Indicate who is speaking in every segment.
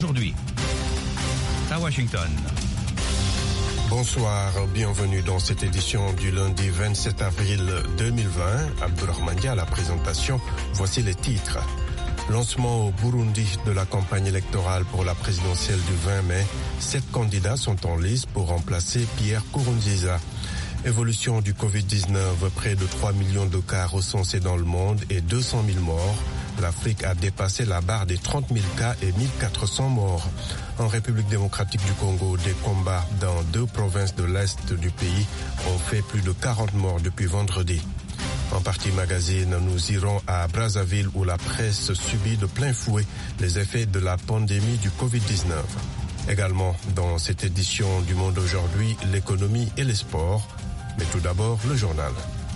Speaker 1: Aujourd'hui, à Washington.
Speaker 2: Bonsoir, bienvenue dans cette édition du lundi 27 avril 2020. Abdourahmane Dia à la présentation. Voici les titres. Lancement au Burundi de la campagne électorale pour la présidentielle du 20 mai. 7 candidats sont en lice pour remplacer Pierre Nkurunziza. Évolution du Covid-19, près de 3 millions de cas recensés dans le monde et 200 000 morts. L'Afrique a dépassé la barre des 30 000 cas et 1400 morts. En République démocratique du Congo, des combats dans 2 provinces de l'Est du pays ont fait plus de 40 morts depuis vendredi. En partie magazine, nous irons à Brazzaville où la presse subit de plein fouet les effets de la pandémie du Covid-19. Également, dans cette édition du Monde aujourd'hui, l'économie et les sports. Mais tout d'abord, le journal.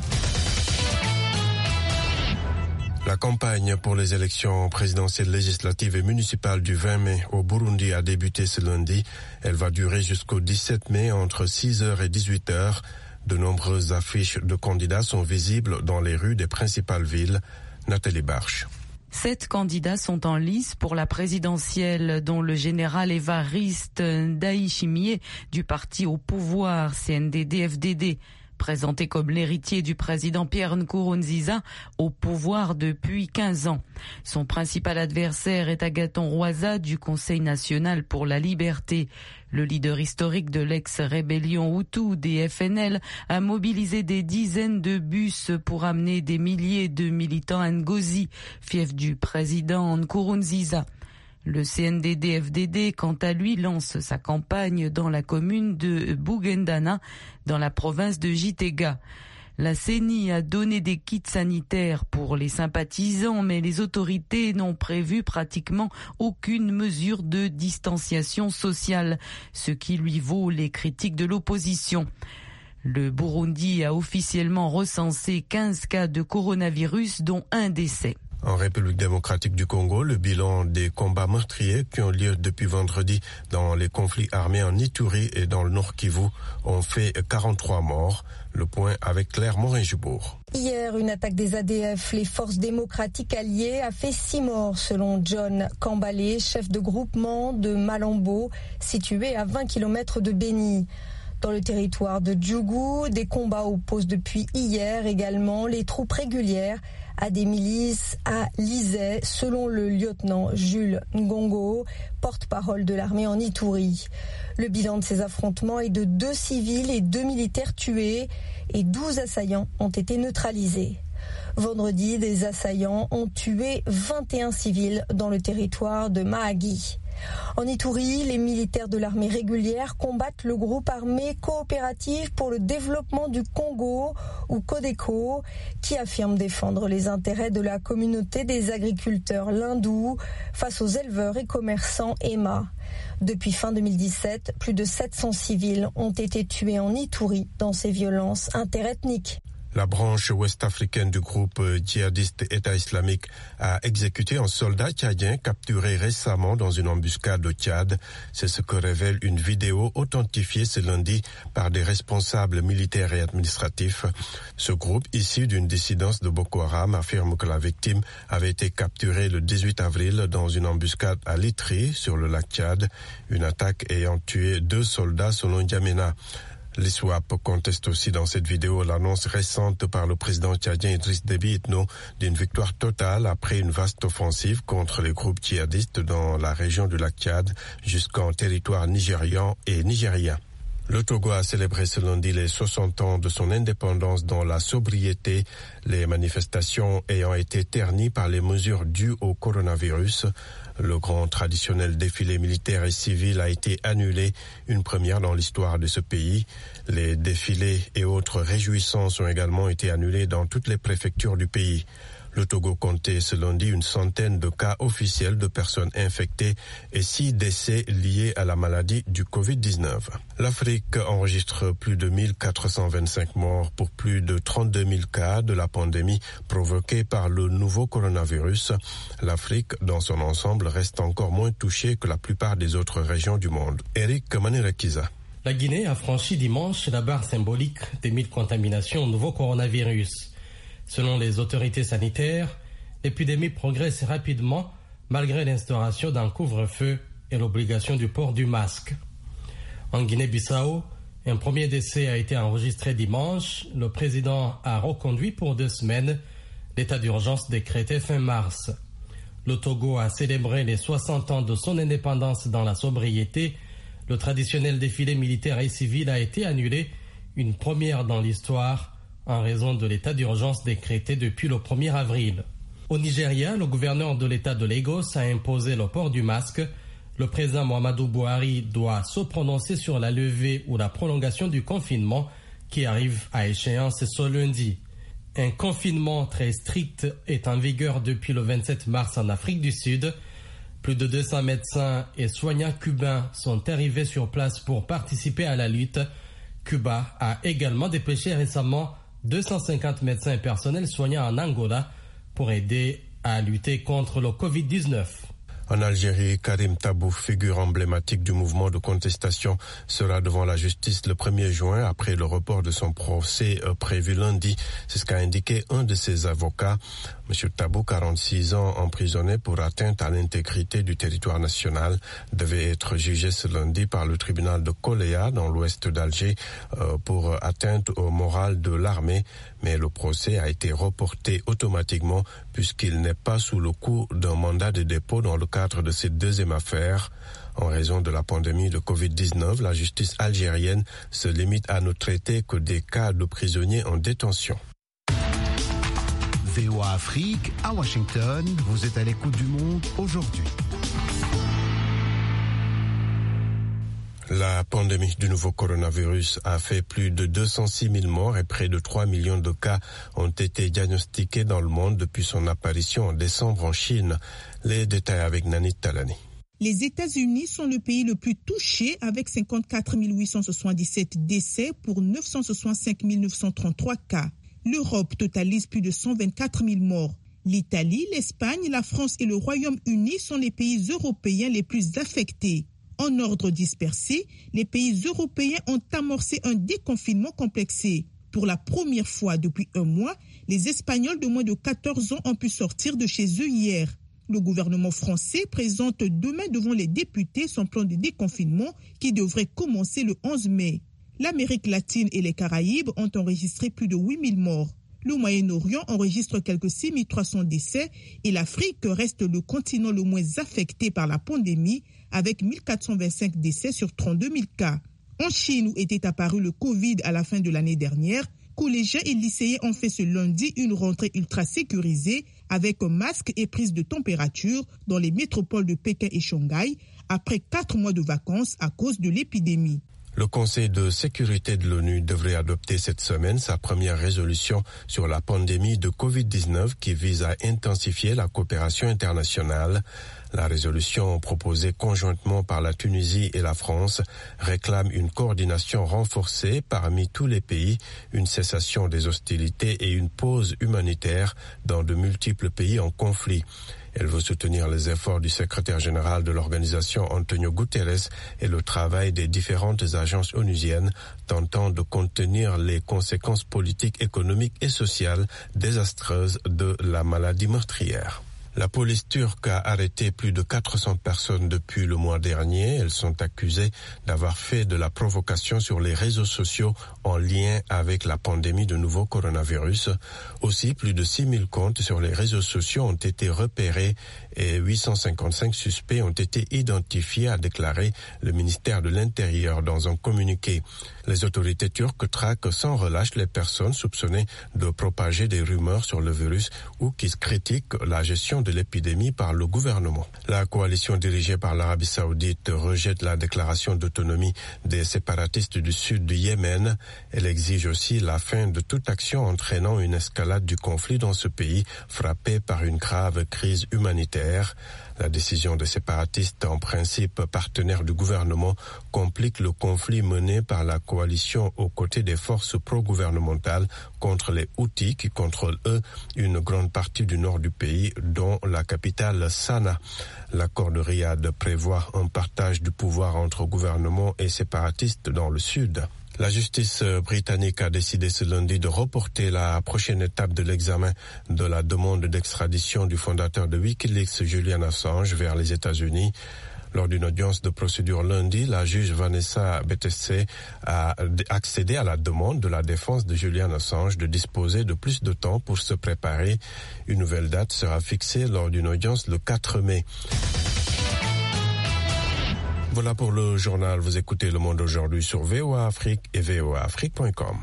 Speaker 2: La campagne pour les élections présidentielles, législatives et municipales du 20 mai au Burundi a débuté ce lundi. Elle va durer jusqu'au 17 mai entre 6h et 18h. De nombreuses affiches de candidats sont visibles dans les rues des principales villes. Nathalie Barche.
Speaker 3: 7 candidats sont en lice pour la présidentielle, dont le général Évariste Ndayishimiye du parti au pouvoir CNDD-FDD. Présenté comme l'héritier du président Pierre Nkurunziza au pouvoir depuis 15 ans. Son principal adversaire est Agathon Rwasa du Conseil national pour la liberté. Le leader historique de l'ex-rébellion Hutu des FNL a mobilisé des dizaines de bus pour amener des milliers de militants à Ngozi, fief du président Nkurunziza. Le CNDD-FDD, quant à lui, lance sa campagne dans la commune de Bugendana, dans la province de Gitega. La CENI a donné des kits sanitaires pour les sympathisants, mais les autorités n'ont prévu pratiquement aucune mesure de distanciation sociale, ce qui lui vaut les critiques de l'opposition. Le Burundi a officiellement recensé 15 cas de coronavirus, dont un décès.
Speaker 2: En République démocratique du Congo, le bilan des combats meurtriers qui ont lieu depuis vendredi dans les conflits armés en Ituri et dans le Nord Kivu ont fait 43 morts. Le point avec Claire Morin-Jubour.
Speaker 4: Hier, une attaque des ADF, les forces démocratiques alliées, a fait 6 morts selon John Kambale, chef de groupement de Malambo, situé à 20 km de Beni. Dans le territoire de Djougou, des combats opposent depuis hier également les troupes régulières à des milices à Lizay, selon le lieutenant Jules Ngongo, porte-parole de l'armée en Ituri. Le bilan de ces affrontements est de 2 civils et 2 militaires tués et 12 assaillants ont été neutralisés. Vendredi, des assaillants ont tué 21 civils dans le territoire de Mahagi. En Ituri, les militaires de l'armée régulière combattent le groupe armé coopératif pour le développement du Congo, ou Codeco, qui affirme défendre les intérêts de la communauté des agriculteurs lindous face aux éleveurs et commerçants EMA. Depuis fin 2017, plus de 700 civils ont été tués en Ituri dans ces violences interethniques.
Speaker 2: La branche ouest-africaine du groupe djihadiste État islamique a exécuté un soldat tchadien capturé récemment dans une embuscade au Tchad. C'est ce que révèle une vidéo authentifiée ce lundi par des responsables militaires et administratifs. Ce groupe, issu d'une dissidence de Boko Haram, affirme que la victime avait été capturée le 18 avril dans une embuscade à Litri, sur le lac Tchad, une attaque ayant tué 2 soldats selon N'Djamena. L'ISWAP conteste aussi dans cette vidéo l'annonce récente par le président tchadien Idriss Déby Itno d'une victoire totale après une vaste offensive contre les groupes djihadistes dans la région du lac Tchad jusqu'en territoire nigérian et nigérien. Le Togo a célébré ce lundi les 60 ans de son indépendance dans la sobriété, les manifestations ayant été ternies par les mesures dues au coronavirus. Le grand traditionnel défilé militaire et civil a été annulé, une première dans l'histoire de ce pays. Les défilés et autres réjouissances ont également été annulés dans toutes les préfectures du pays. Le Togo comptait ce lundi une centaine de cas officiels de personnes infectées et 6 décès liés à la maladie du Covid-19. L'Afrique enregistre plus de 1425 morts pour plus de 32 000 cas de la pandémie provoquée par le nouveau coronavirus. L'Afrique, dans son ensemble, reste encore moins touchée que la plupart des autres régions du monde. Eric Manirakiza.
Speaker 5: La Guinée a franchi dimanche la barre symbolique des 1000 contaminations au nouveau coronavirus. Selon les autorités sanitaires, l'épidémie progresse rapidement malgré l'instauration d'un couvre-feu et l'obligation du port du masque. En Guinée-Bissau, un premier décès a été enregistré dimanche. Le président a reconduit pour 2 semaines l'état d'urgence décrété fin mars. Le Togo a célébré les 60 ans de son indépendance dans la sobriété. Le traditionnel défilé militaire et civil a été annulé, une première dans l'histoire, en raison de l'état d'urgence décrété depuis le 1er avril. Au Nigeria, le gouverneur de l'état de Lagos a imposé le port du masque. Le président Muhammadu Buhari doit se prononcer sur la levée ou la prolongation du confinement qui arrive à échéance ce lundi. Un confinement très strict est en vigueur depuis le 27 mars en Afrique du Sud. Plus de 200 médecins et soignants cubains sont arrivés sur place pour participer à la lutte. Cuba a également dépêché récemment 250 médecins et personnels soignants en Angola pour aider à lutter contre le Covid-19.
Speaker 2: En Algérie, Karim Tabouf, figure emblématique du mouvement de contestation, sera devant la justice le 1er juin après le report de son procès prévu lundi. C'est ce qu'a indiqué un de ses avocats. M. Tabou, 46 ans, emprisonné pour atteinte à l'intégrité du territoire national, devait être jugé ce lundi par le tribunal de Koléa dans l'ouest d'Alger pour atteinte au moral de l'armée. Mais le procès a été reporté automatiquement puisqu'il n'est pas sous le coup d'un mandat de dépôt dans le cadre de cette deuxième affaire. En raison de la pandémie de Covid-19, la justice algérienne se limite à ne traiter que des cas de prisonniers en détention.
Speaker 6: VOA Afrique, à Washington, vous êtes à l'écoute du monde aujourd'hui.
Speaker 2: La pandémie du nouveau coronavirus a fait plus de 206 000 morts et près de 3 millions de cas ont été diagnostiqués dans le monde depuis son apparition en décembre en Chine. Les détails avec Nanit Talani.
Speaker 7: Les États-Unis sont le pays le plus touché avec 54 877 décès pour 965 933 cas. L'Europe totalise plus de 124 000 morts. L'Italie, l'Espagne, la France et le Royaume-Uni sont les pays européens les plus affectés. En ordre dispersé, les pays européens ont amorcé un déconfinement complexé. Pour la première fois depuis un mois, les Espagnols de moins de 14 ans ont pu sortir de chez eux hier. Le gouvernement français présente demain devant les députés son plan de déconfinement qui devrait commencer le 11 mai. L'Amérique latine et les Caraïbes ont enregistré plus de 8 000 morts. Le Moyen-Orient enregistre quelques 6 300 décès et l'Afrique reste le continent le moins affecté par la pandémie avec 1 425 décès sur 32 000 cas. En Chine, où était apparu le Covid à la fin de l'année dernière, collégiens et lycéens ont fait ce lundi une rentrée ultra sécurisée avec un masque et prise de température dans les métropoles de Pékin et Shanghai après 4 mois de vacances à cause de l'épidémie.
Speaker 2: Le Conseil de sécurité de l'ONU devrait adopter cette semaine sa première résolution sur la pandémie de Covid-19 qui vise à intensifier la coopération internationale. La résolution proposée conjointement par la Tunisie et la France réclame une coordination renforcée parmi tous les pays, une cessation des hostilités et une pause humanitaire dans de multiples pays en conflit. Elle veut soutenir les efforts du secrétaire général de l'organisation Antonio Guterres et le travail des différentes agences onusiennes tentant de contenir les conséquences politiques, économiques et sociales désastreuses de la maladie meurtrière. La police turque a arrêté plus de 400 personnes depuis le mois dernier. Elles sont accusées d'avoir fait de la provocation sur les réseaux sociaux en lien avec la pandémie de nouveau coronavirus. Aussi, plus de 6 000 comptes sur les réseaux sociaux ont été repérés et 855 suspects ont été identifiés, a déclaré le ministère de l'Intérieur dans un communiqué. Les autorités turques traquent sans relâche les personnes soupçonnées de propager des rumeurs sur le virus ou qui critiquent la gestion de l'épidémie par le gouvernement. La coalition dirigée par l'Arabie Saoudite rejette la déclaration d'autonomie des séparatistes du sud du Yémen. Elle exige aussi la fin de toute action entraînant une escalade du conflit dans ce pays frappé par une grave crise humanitaire. La décision des séparatistes, en principe partenaires du gouvernement, complique le conflit mené par la coalition aux côtés des forces pro-gouvernementales contre les Houthis qui contrôlent, eux, une grande partie du nord du pays, dont la capitale Sanaa. L'accord de Riyad prévoit un partage du pouvoir entre gouvernement et séparatistes dans le sud. La justice britannique a décidé ce lundi de reporter la prochaine étape de l'examen de la demande d'extradition du fondateur de Wikileaks, Julian Assange, vers les États-Unis. Lors d'une audience de procédure lundi, la juge Vanessa Betesse a accédé à la demande de la défense de Julian Assange de disposer de plus de temps pour se préparer. Une nouvelle date sera fixée lors d'une audience le 4 mai. Voilà pour le journal. Vous écoutez Le Monde aujourd'hui sur VOA Afrique et voaafrique.com.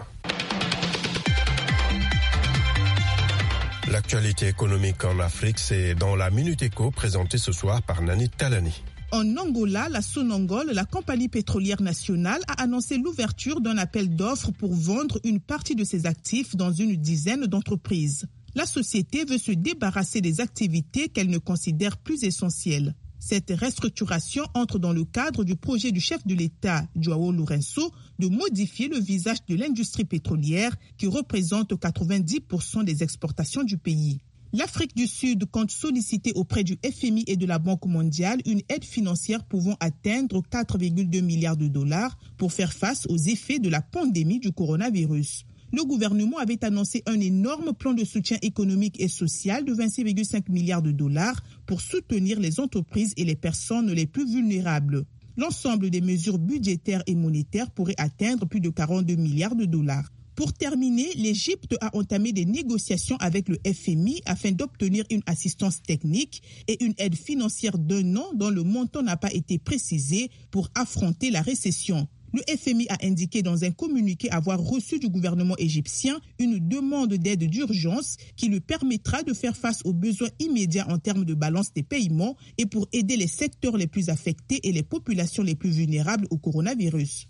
Speaker 2: L'actualité économique en Afrique, c'est dans la Minute Éco présentée ce soir par Nani Talani.
Speaker 7: En Angola, la Sonangol, la compagnie pétrolière nationale, a annoncé l'ouverture d'un appel d'offres pour vendre une partie de ses actifs dans une dizaine d'entreprises. La société veut se débarrasser des activités qu'elle ne considère plus essentielles. Cette restructuration entre dans le cadre du projet du chef de l'État, João Lourenço, de modifier le visage de l'industrie pétrolière qui représente 90% des exportations du pays. L'Afrique du Sud compte solliciter auprès du FMI et de la Banque mondiale une aide financière pouvant atteindre 4,2 milliards de dollars pour faire face aux effets de la pandémie du coronavirus. Le gouvernement avait annoncé un énorme plan de soutien économique et social de 26,5 milliards de dollars pour soutenir les entreprises et les personnes les plus vulnérables. L'ensemble des mesures budgétaires et monétaires pourrait atteindre plus de 42 milliards de dollars. Pour terminer, l'Égypte a entamé des négociations avec le FMI afin d'obtenir une assistance technique et une aide financière d'1 an dont le montant n'a pas été précisé pour affronter la récession. Le FMI a indiqué dans un communiqué avoir reçu du gouvernement égyptien une demande d'aide d'urgence qui lui permettra de faire face aux besoins immédiats en termes de balance des paiements et pour aider les secteurs les plus affectés et les populations les plus vulnérables au coronavirus.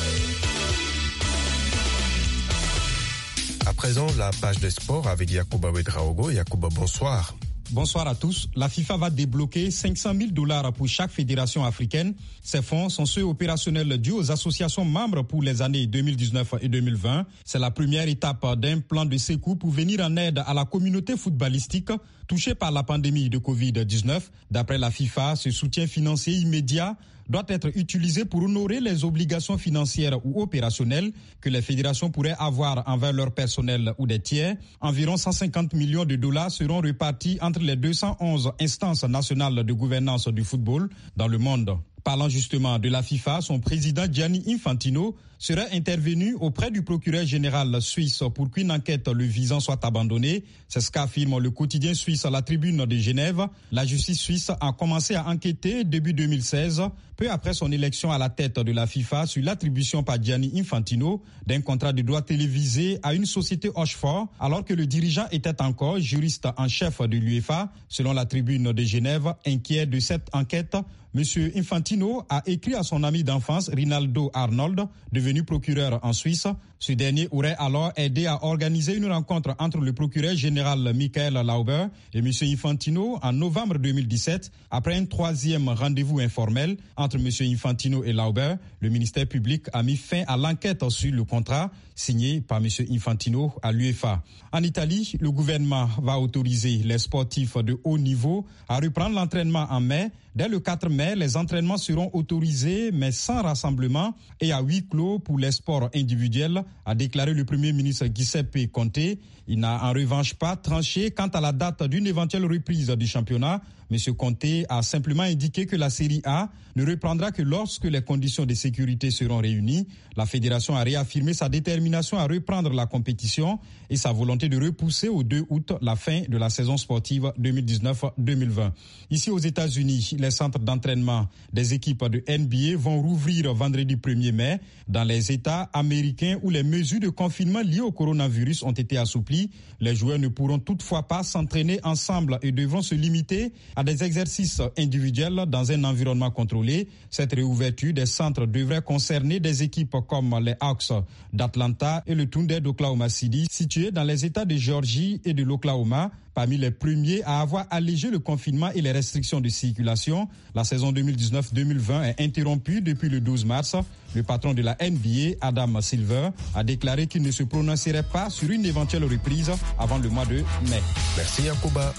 Speaker 2: À présent, la page des sports avec Yacouba Ouedraogo. Yacouba, bonsoir.
Speaker 8: Bonsoir à tous. La FIFA va débloquer $500 000 pour chaque fédération africaine. Ces fonds sont ceux opérationnels dus aux associations membres pour les années 2019 et 2020. C'est la première étape d'un plan de secours pour venir en aide à la communauté footballistique touchée par la pandémie de Covid-19. D'après la FIFA, ce soutien financier immédiat doit être utilisé pour honorer les obligations financières ou opérationnelles que les fédérations pourraient avoir envers leur personnel ou des tiers. Environ 150 millions de dollars seront repartis entre les 211 instances nationales de gouvernance du football dans le monde. Parlant justement de la FIFA, son président Gianni Infantino serait intervenu auprès du procureur général suisse pour qu'une enquête le visant soit abandonnée. C'est ce qu'affirme le quotidien suisse à la Tribune de Genève. La justice suisse a commencé à enquêter début 2016, peu après son élection à la tête de la FIFA, sur l'attribution par Gianni Infantino d'un contrat de droit télévisé à une société Hochefort, alors que le dirigeant était encore juriste en chef de l'UEFA. Selon la Tribune de Genève, inquiet de cette enquête, M. Infantino a écrit à son ami d'enfance Rinaldo Arnold, devenu procureur en Suisse. Ce dernier aurait alors aidé à organiser une rencontre entre le procureur général Michael Lauber et M. Infantino en novembre 2017. Après un troisième rendez-vous informel entre M. Infantino et Lauber, le ministère public a mis fin à l'enquête sur le contrat signé par M. Infantino à l'UEFA. En Italie, le gouvernement va autoriser les sportifs de haut niveau à reprendre l'entraînement en mai. Dès le 4 mai, les entraînements seront autorisés, mais sans rassemblement et à huis clos pour les sports individuels, a déclaré le Premier ministre Giuseppe Conte. Il n'a en revanche pas tranché quant à la date d'une éventuelle reprise du championnat. M. Conte a simplement indiqué que la Série A ne reprendra que lorsque les conditions de sécurité seront réunies. La fédération a réaffirmé sa détermination à reprendre la compétition et sa volonté de repousser au 2 août la fin de la saison sportive 2019-2020. Ici aux États-Unis, les centres d'entraînement des équipes de NBA vont rouvrir vendredi 1er mai. Dans les États américains où les mesures de confinement liées au coronavirus ont été assouplies, les joueurs ne pourront toutefois pas s'entraîner ensemble et devront se limiter à des exercices individuels dans un environnement contrôlé. Cette réouverture des centres devrait concerner des équipes comme les Hawks d'Atlanta et le Thunder d'Oklahoma City, situés dans les États de Géorgie et de l'Oklahoma, parmi les premiers à avoir allégé le confinement et les restrictions de circulation. La saison 2019-2020 est interrompue depuis le 12 mars. Le patron de la NBA, Adam Silver, a déclaré qu'il ne se prononcerait pas sur une éventuelle reprise avant le mois de mai.
Speaker 2: Merci Yacouba.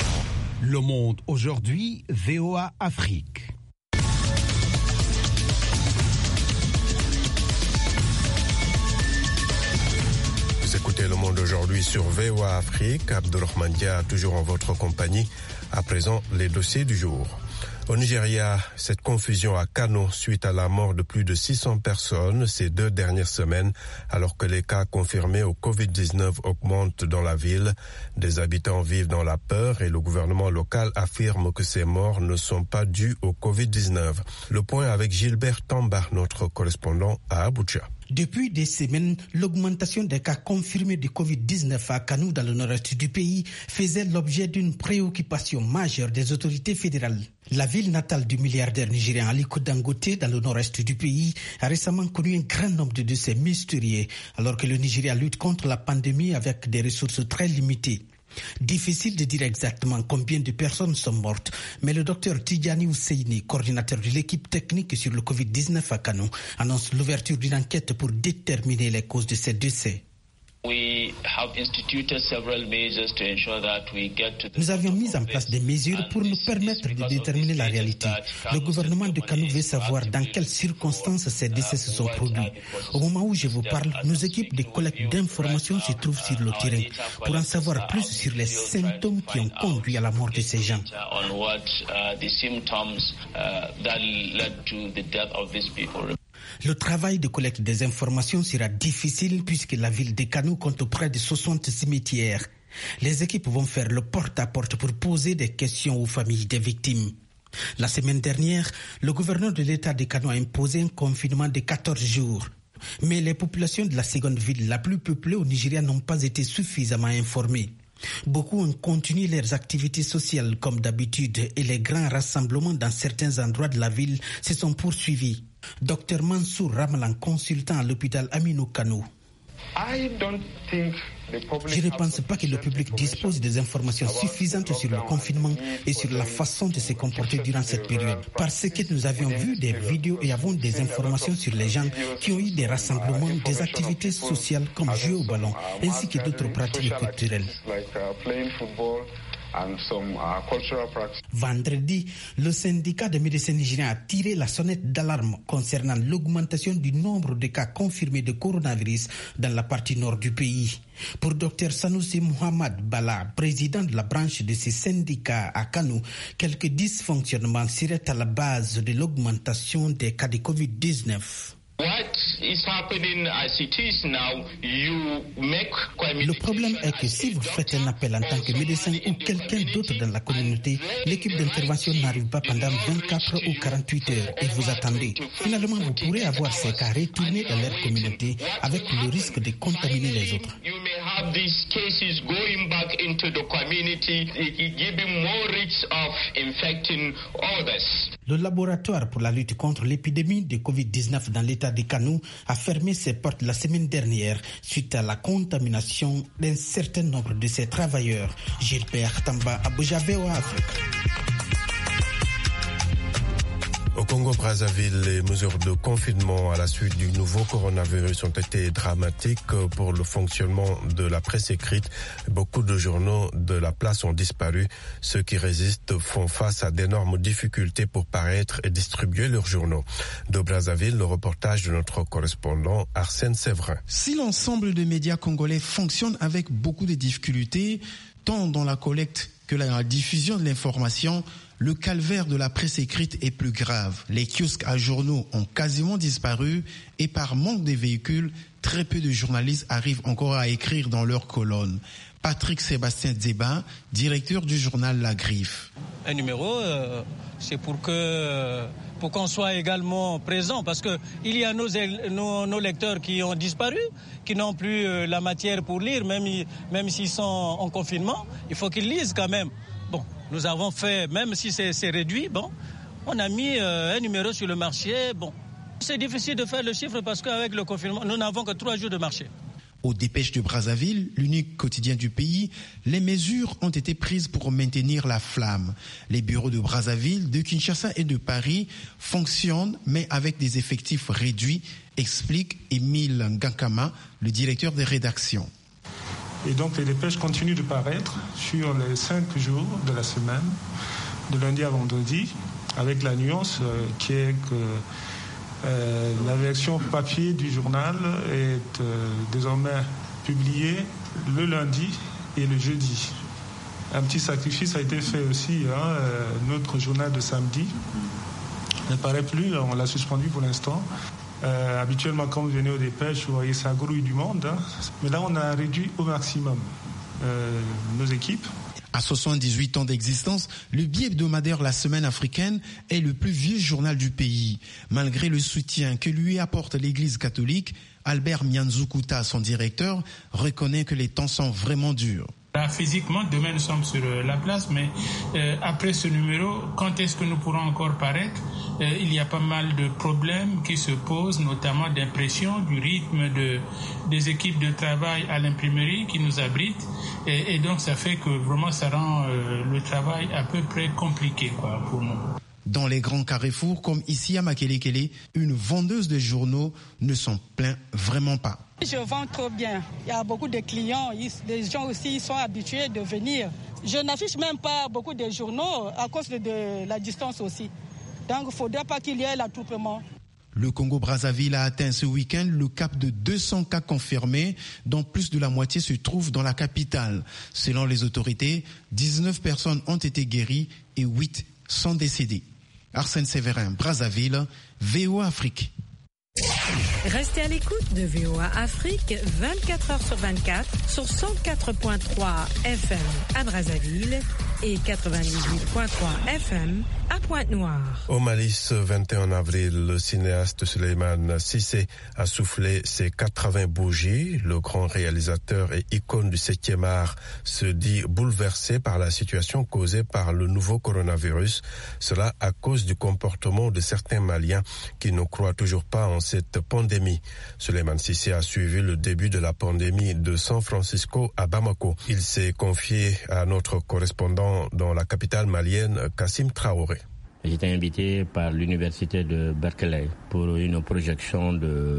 Speaker 6: Le Monde aujourd'hui, VOA Afrique.
Speaker 2: aujourd'hui sur VOA Afrique. Abdelrahman Dia, toujours en votre compagnie. À présent, les dossiers du jour. Au Nigeria, cette confusion à Kano suite à la mort de plus de 600 personnes ces 2 dernières semaines, alors que les cas confirmés au Covid-19 augmentent dans la ville. Des habitants vivent dans la peur et le gouvernement local affirme que ces morts ne sont pas dues au Covid-19. Le point avec Gilbert Tamba, notre correspondant à Abuja.
Speaker 9: Depuis des semaines, l'augmentation des cas confirmés de Covid-19 à Kano dans le nord-est du pays faisait l'objet d'une préoccupation majeure des autorités fédérales. La ville natale du milliardaire nigérien Aliko Dangote dans le nord-est du pays a récemment connu un grand nombre de décès mystérieux alors que le Nigeria lutte contre la pandémie avec des ressources très limitées. Difficile de dire exactement combien de personnes sont mortes, mais le docteur Tidjani Husseini, coordinateur de l'équipe technique sur le Covid-19 à Kano, annonce l'ouverture d'une enquête pour déterminer les causes de ces décès. Nous avions mis en place des mesures pour nous permettre de déterminer la réalité. Le gouvernement de Kano veut savoir dans quelles circonstances ces décès se sont produits. Au moment où je vous parle, nos équipes de collecte d'informations se trouvent sur le terrain pour en savoir plus sur les symptômes qui ont conduit à la mort de ces gens. Le travail de collecte des informations sera difficile puisque la ville de Kano compte près de 60 cimetières. Les équipes vont faire le porte-à-porte pour poser des questions aux familles des victimes. La semaine dernière, le gouverneur de l'État de Kano a imposé un confinement de 14 jours. Mais les populations de la seconde ville la plus peuplée au Nigeria n'ont pas été suffisamment informées. Beaucoup ont continué leurs activités sociales comme d'habitude et les grands rassemblements dans certains endroits de la ville se sont poursuivis. Dr Mansour Ramalan, consultant à l'hôpital Aminu Kano. Je ne pense pas que le public dispose des informations suffisantes sur le confinement et sur la façon de se comporter durant cette période. Parce que nous avions vu des vidéos et avons des informations sur les gens qui ont eu des rassemblements, des activités sociales comme jouer au ballon, ainsi que d'autres pratiques culturelles. Vendredi, le syndicat des médecins nigériens a tiré la sonnette d'alarme concernant l'augmentation du nombre de cas confirmés de coronavirus dans la partie nord du pays. Pour Dr Sanusi Mohamed Bala, président de la branche de ces syndicats à Kano, quelques dysfonctionnements seraient à la base de l'augmentation des cas de Covid-19. Le problème est que si vous faites un appel en tant que médecin ou quelqu'un d'autre dans la communauté, l'équipe d'intervention n'arrive pas pendant 24 ou 48 heures et vous attendez. Finalement, vous pourrez avoir ces cas retournés dans leur communauté avec le risque de contaminer les autres. Le laboratoire pour la lutte contre l'épidémie de Covid-19 dans l'état de Kano a fermé ses portes la semaine dernière suite à la contamination d'un certain nombre de ses travailleurs. Gilbert Tamba, Abuja, VOA Afrique.
Speaker 2: Au Congo-Brazzaville, les mesures de confinement à la suite du nouveau coronavirus ont été dramatiques pour le fonctionnement de la presse écrite. Beaucoup de journaux de la place ont disparu. Ceux qui résistent font face à d'énormes difficultés pour paraître et distribuer leurs journaux. De Brazzaville, le reportage de notre correspondant Arsène Séverin.
Speaker 10: Si l'ensemble des médias congolais fonctionne avec beaucoup de difficultés, tant dans la collecte que la diffusion de l'information, le calvaire de la presse écrite est plus grave. Les kiosques à journaux ont quasiment disparu et par manque de véhicules, très peu de journalistes arrivent encore à écrire dans leurs colonnes. Patrick Sébastien Dzeba, directeur du journal La Griffe.
Speaker 11: Un numéro, c'est pour qu'on soit également présent, parce que il y a nos lecteurs qui ont disparu, qui n'ont plus la matière pour lire, même s'ils sont en confinement, il faut qu'ils lisent quand même. Bon, nous avons fait, même si c'est réduit, bon, on a mis un numéro sur le marché. Bon, c'est difficile de faire le chiffre parce qu'avec le confinement, nous n'avons que 3 jours de marché.
Speaker 10: Aux Dépêches de Brazzaville, l'unique quotidien du pays, les mesures ont été prises pour maintenir la flamme. Les bureaux de Brazzaville, de Kinshasa et de Paris fonctionnent, mais avec des effectifs réduits, explique Émile Ngankama, le directeur des rédactions.
Speaker 12: Et donc les dépêches continuent de paraître sur les 5 jours de la semaine, de lundi à vendredi, avec la nuance qui est que la version papier du journal est désormais publiée le lundi et le jeudi. Un petit sacrifice a été fait aussi, notre journal de samedi ne paraît plus, on l'a suspendu pour l'instant. Habituellement, quand vous venez aux dépêches, vous voyez, ça grouille du monde. Mais là, on a réduit au maximum nos équipes.
Speaker 10: À 78 ans d'existence, le bi-hebdomadaire La Semaine africaine est le plus vieux journal du pays. Malgré le soutien que lui apporte l'Église catholique, Albert Mianzukuta, son directeur, reconnaît que les temps sont vraiment durs.
Speaker 13: Là, physiquement, demain nous sommes sur la place, mais après ce numéro, quand est-ce que nous pourrons encore paraître ? Il y a pas mal de problèmes qui se posent, notamment d'impression, du rythme des équipes de travail à l'imprimerie qui nous abritent. Et donc ça fait que vraiment ça rend le travail à peu près compliqué pour nous.
Speaker 10: Dans les grands carrefours, comme ici à Makelekele, une vendeuse de journaux ne s'en plaint vraiment pas.
Speaker 14: Je vends trop bien. Il y a beaucoup de clients, des gens aussi sont habitués de venir. Je n'affiche même pas beaucoup de journaux à cause de la distance aussi. Donc il ne faudrait pas qu'il y ait l'attroupement.
Speaker 10: Le Congo-Brazzaville a atteint ce week-end le cap de 200 cas confirmés, dont plus de la moitié se trouve dans la capitale. Selon les autorités, 19 personnes ont été guéries et 8 sont décédées. Arsène Séverin, Brazzaville, VOA Afrique.
Speaker 15: Restez à l'écoute de VOA Afrique 24h sur 24 sur 104.3 FM à Brazzaville et 98.3 FM à Pointe-Noire.
Speaker 2: Au Mali, ce 21 avril, le cinéaste Souleymane Cissé a soufflé ses 80 bougies. Le grand réalisateur et icône du 7e art se dit bouleversé par la situation causée par le nouveau coronavirus. Cela à cause du comportement de certains Maliens qui ne croient toujours pas en cette pandémie. Souleymane Cissé a suivi le début de la pandémie de San Francisco à Bamako. Il s'est confié à notre correspondant dans la capitale malienne, Kassim Traoré.
Speaker 16: J'étais invité par l'université de Berkeley pour une projection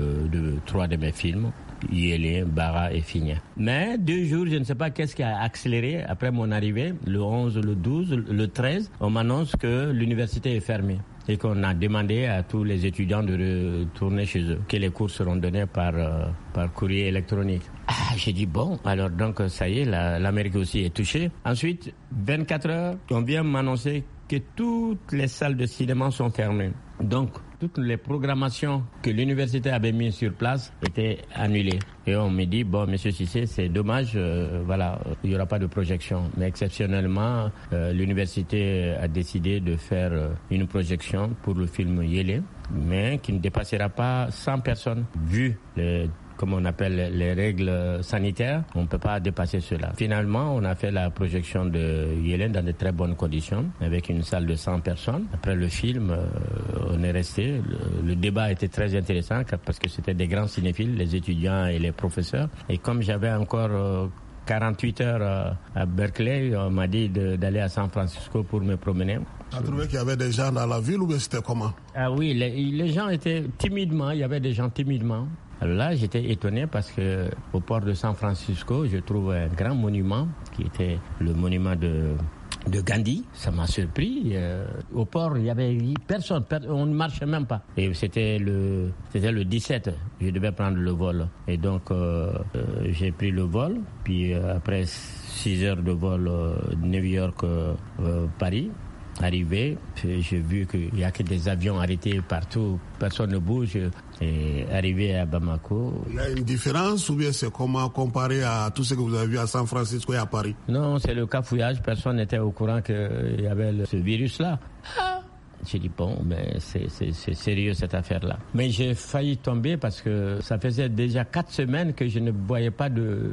Speaker 16: de 3 de mes films, Yélé, Bara et Figna. Mais 2 jours, je ne sais pas qu'est-ce qui a accéléré après mon arrivée, le 11, le 12, le 13, on m'annonce que l'université est fermée et qu'on a demandé à tous les étudiants de retourner chez eux, que les cours seront donnés par courrier électronique. J'ai dit bon, alors donc ça y est, l'Amérique aussi est touchée. Ensuite, 24 heures, on vient m'annoncer que toutes les salles de cinéma sont fermées. Donc, toutes les programmations que l'université avait mises sur place étaient annulées. Et on me dit, bon, monsieur Cissé, c'est dommage, il n'y aura pas de projection. Mais exceptionnellement, l'université a décidé de faire une projection pour le film Yélé, mais qui ne dépassera pas 100 personnes, vu comme on appelle les règles sanitaires, on ne peut pas dépasser cela. Finalement, on a fait la projection de Yélène dans de très bonnes conditions, avec une salle de 100 personnes. Après le film, on est resté. Le débat était très intéressant parce que c'était des grands cinéphiles, les étudiants et les professeurs. Et comme j'avais encore 48 heures à Berkeley, on m'a dit d'aller à San Francisco pour me promener.
Speaker 17: Tu as trouvé qu'il y avait des gens dans la ville ou bien c'était comment?
Speaker 16: Ah oui, les gens étaient timidement, il y avait des gens timidement. Alors là, j'étais étonné parce que au port de San Francisco, je trouve un grand monument qui était le monument de Gandhi. Ça m'a surpris. Au port, il y avait personne, on ne marchait même pas. Et c'était le 17, je devais prendre le vol. Et donc, j'ai pris le vol. Puis après 6 heures de vol New York-Paris, arrivé, j'ai vu qu'il n'y a que des avions arrêtés partout, personne ne bouge. Et arrivé à Bamako.
Speaker 17: Il y a une différence ou bien c'est comment comparé à tout ce que vous avez vu à San Francisco et à Paris?
Speaker 16: Non, c'est le cafouillage. Personne n'était au courant qu'il y avait ce virus-là. J'ai dit bon, mais c'est sérieux cette affaire-là. Mais j'ai failli tomber parce que ça faisait déjà 4 semaines que je ne voyais pas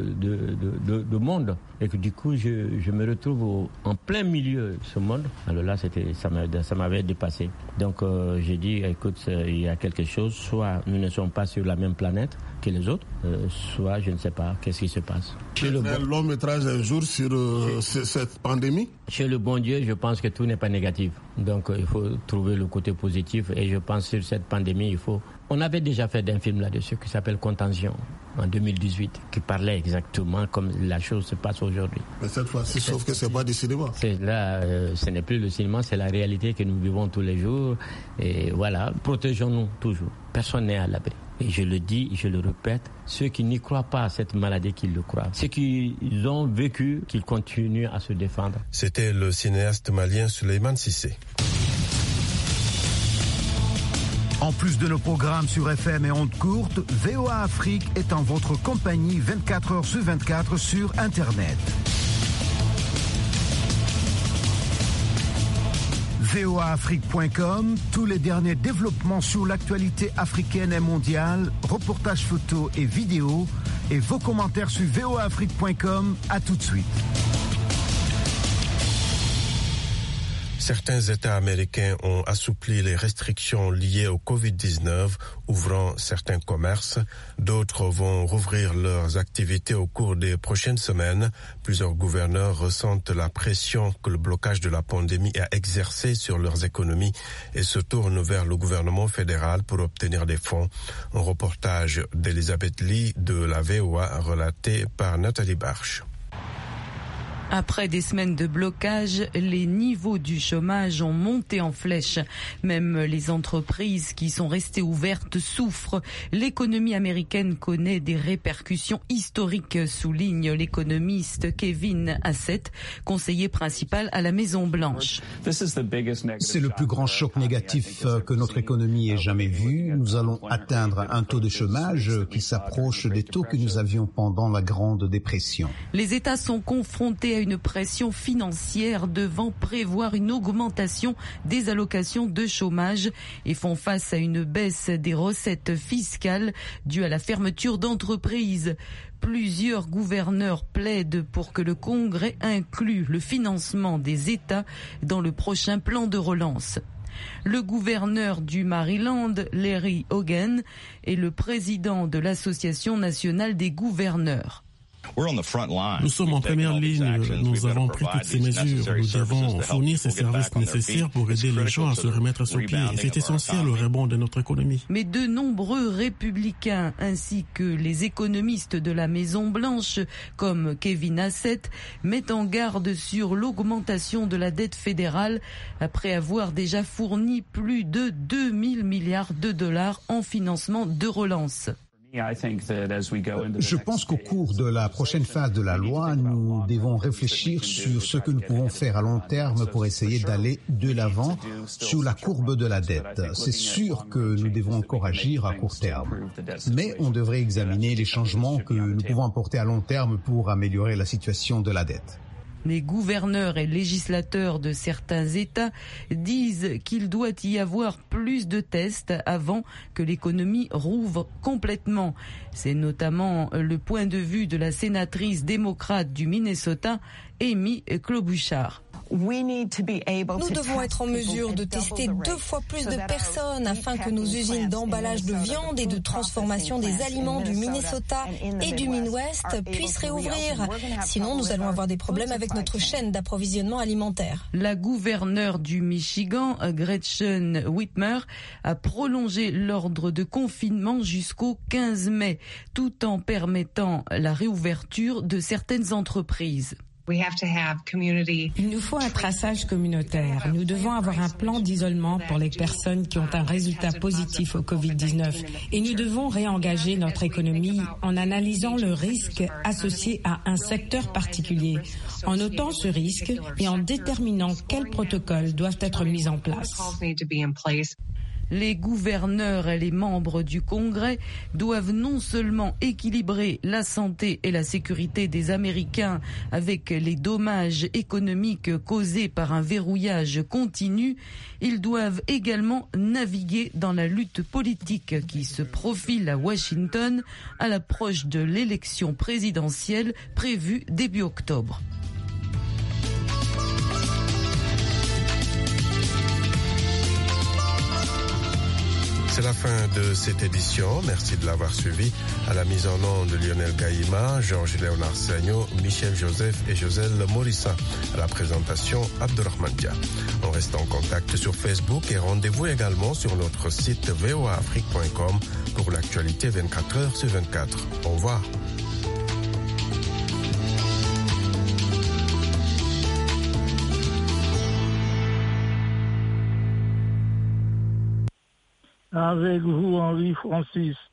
Speaker 16: de monde. Et que du coup, je me retrouve en plein milieu de ce monde. Alors là, ça m'avait dépassé. Donc j'ai dit, écoute, il y a quelque chose. Soit nous ne sommes pas sur la même planète que les autres, soit je ne sais pas qu'est-ce qui se passe.
Speaker 17: Un long métrage un jour sur cette pandémie?
Speaker 16: Chez le bon Dieu, je pense que tout n'est pas négatif. Donc il faut trouver le côté positif. Et je pense sur cette pandémie, on avait déjà fait un film là-dessus qui s'appelle Contagion en 2018, qui parlait exactement comme la chose se passe aujourd'hui.
Speaker 17: Mais cette fois-ci, sauf que c'est pas du cinéma.
Speaker 16: Ce n'est plus le cinéma, c'est la réalité que nous vivons tous les jours. Et voilà, protégeons-nous toujours. Personne n'est à l'abri. Et je le dis, je le répète, ceux qui n'y croient pas à cette maladie, qu'ils le croient. Ceux qui ont vécu, qu'ils continuent à se défendre.
Speaker 2: C'était le cinéaste malien Souleymane Cissé.
Speaker 6: En plus de nos programmes sur FM et ondes courtes, VOA Afrique est en votre compagnie 24 heures sur 24 sur Internet. voaafrique.com, tous les derniers développements sur l'actualité africaine et mondiale, reportages photos et vidéos, et vos commentaires sur voaafrique.com. À tout de suite.
Speaker 2: Certains États américains ont assoupli les restrictions liées au Covid-19, ouvrant certains commerces. D'autres vont rouvrir leurs activités au cours des prochaines semaines. Plusieurs gouverneurs ressentent la pression que le blocage de la pandémie a exercée sur leurs économies et se tournent vers le gouvernement fédéral pour obtenir des fonds. Un reportage d'Elisabeth Lee de la VOA relaté par Nathalie Barche.
Speaker 3: Après des semaines de blocage, les niveaux du chômage ont monté en flèche. Même les entreprises qui sont restées ouvertes souffrent. L'économie américaine connaît des répercussions historiques, souligne l'économiste Kevin Hassett, conseiller principal à la Maison-Blanche.
Speaker 18: C'est le plus grand choc négatif que notre économie ait jamais vu. Nous allons atteindre un taux de chômage qui s'approche des taux que nous avions pendant la Grande Dépression.
Speaker 3: Les États sont confrontés à une pression financière devant prévoir une augmentation des allocations de chômage et font face à une baisse des recettes fiscales due à la fermeture d'entreprises. Plusieurs gouverneurs plaident pour que le Congrès inclue le financement des États dans le prochain plan de relance. Le gouverneur du Maryland, Larry Hogan, est le président de l'Association nationale des gouverneurs.
Speaker 19: Nous sommes en première ligne, nous avons pris toutes ces mesures, nous devons fournir ces services nécessaires pour aider les gens à se remettre sur pied. C'est essentiel au rebond de notre économie.
Speaker 3: Mais de nombreux républicains ainsi que les économistes de la Maison-Blanche, comme Kevin Hassett, mettent en garde sur l'augmentation de la dette fédérale après avoir déjà fourni plus de 2 000 milliards de dollars en financement de relance.
Speaker 18: Je pense qu'au cours de la prochaine phase de la loi, nous devons réfléchir sur ce que nous pouvons faire à long terme pour essayer d'aller de l'avant sur la courbe de la dette. C'est sûr que nous devons encore agir à court terme, mais on devrait examiner les changements que nous pouvons apporter à long terme pour améliorer la situation de la dette.
Speaker 3: Les gouverneurs et législateurs de certains États disent qu'il doit y avoir plus de tests avant que l'économie rouvre complètement. C'est notamment le point de vue de la sénatrice démocrate du Minnesota, Amy Klobuchar.
Speaker 4: Nous devons être en mesure de tester 2 fois plus de personnes afin que nos usines d'emballage de viande et de transformation des aliments du Minnesota et du Midwest puissent réouvrir. Sinon, nous allons avoir des problèmes avec notre chaîne d'approvisionnement alimentaire.
Speaker 3: La gouverneure du Michigan, Gretchen Whitmer, a prolongé l'ordre de confinement jusqu'au 15 mai, tout en permettant la réouverture de certaines entreprises.
Speaker 20: Il nous faut un traçage communautaire. Nous devons avoir un plan d'isolement pour les personnes qui ont un résultat positif au Covid-19. Et nous devons réengager notre économie en analysant le risque associé à un secteur particulier, en notant ce risque et en déterminant quels protocoles doivent être mis en place.
Speaker 3: Les gouverneurs et les membres du Congrès doivent non seulement équilibrer la santé et la sécurité des Américains avec les dommages économiques causés par un verrouillage continu, ils doivent également naviguer dans la lutte politique qui se profile à Washington à l'approche de l'élection présidentielle prévue début octobre.
Speaker 2: C'est la fin de cette édition. Merci de l'avoir suivi. À la mise en onde de Lionel Gaïma, Georges-Léonard Sagno, Michel Joseph et Joselle Morissa. À la présentation, Abdurrahman Dia. On reste en contact sur Facebook et rendez-vous également sur notre site voaafrique.com pour l'actualité 24 heures sur 24. Au revoir.
Speaker 21: Avec vous, Henri Francis.